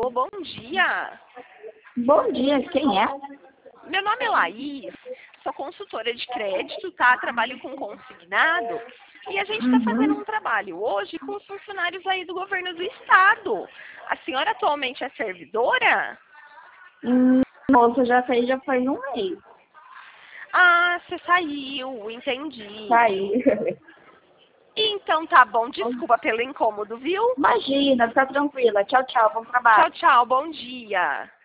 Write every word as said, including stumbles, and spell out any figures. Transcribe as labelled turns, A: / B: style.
A: Alô, bom dia.
B: Bom dia, quem é?
A: Meu nome é Laís, sou consultora de crédito, tá? Trabalho com consignado e a gente está fazendo
B: Uhum.
A: um trabalho hoje com os funcionários aí do governo do estado. A senhora atualmente é servidora?
B: Hum, moça, já fez, já faz um mês.
A: Ah, você saiu, entendi.
B: Saí.
A: Então tá bom, desculpa pelo incômodo, viu?
B: Imagina, fica tranquila. Tchau, tchau, bom trabalho.
A: Tchau, tchau, bom dia.